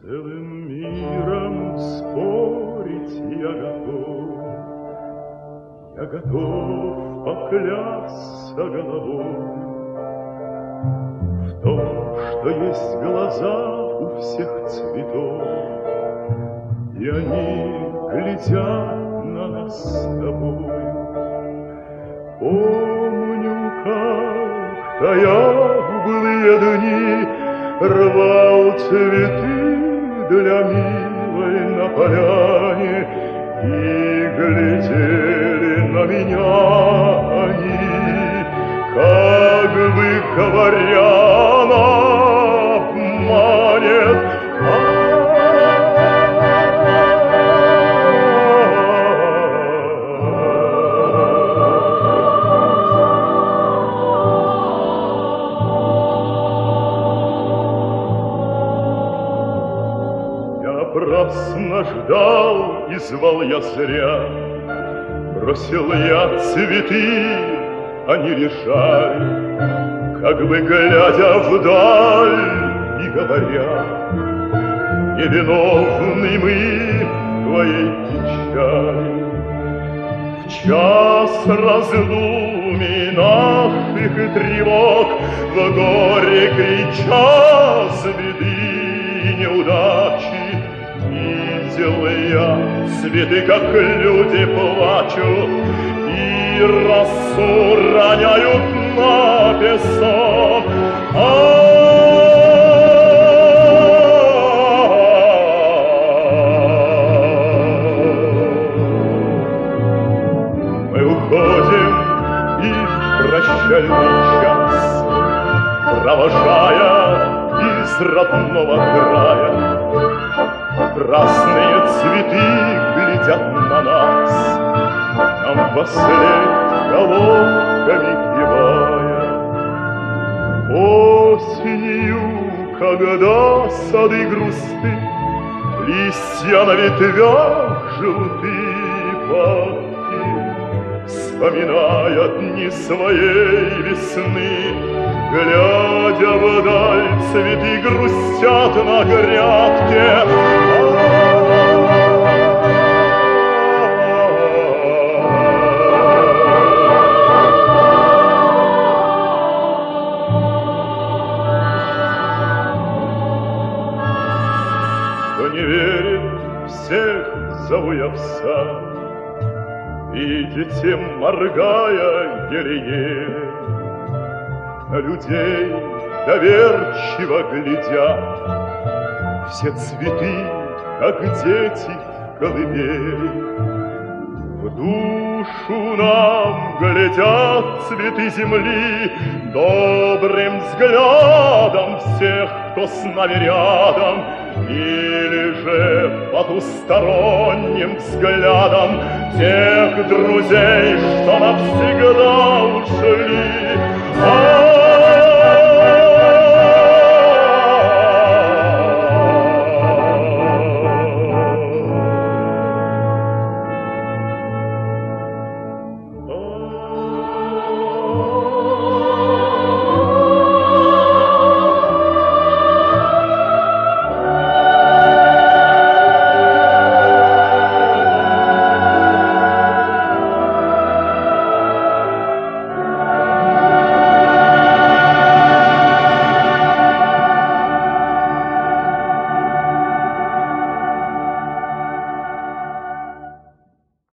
целым миром спорить я готов поклясться головой в том, что есть глаза у всех цветов, и они глядят на нас с тобой. Помню, как-то я в былые дни рвал цветы для милой на поляне, и глядели на меня они, как бы говоря, она обманет. Напрасно ждал и звал я зря, бросил я цветы, они лежали, как бы глядя вдаль и говоря: невиновны мы в твоей печали. В час раздумий наших и тревог, в горький час беды и неудачи, видел я цветы, как люди плачут и росу роняют на песок. Мы уходим и в прощальный час, провожая из родного края, красные цветы глядят на нас, нам вослед головками кивая. Осенью, когда сады грусты, листья на ветвях желтые падки, вспоминая дни своей весны, глядя вдаль, цветы грустят на грядке. Кто не верит, всех зову я в сад, видите, моргая еле-еле, на людей доверчиво глядя, все цветы, как дети в колыбели. В душу нам глядят цветы земли добрым взглядом всех, кто с нами рядом, или же потусторонним взглядом тех друзей, что навсегда ушли.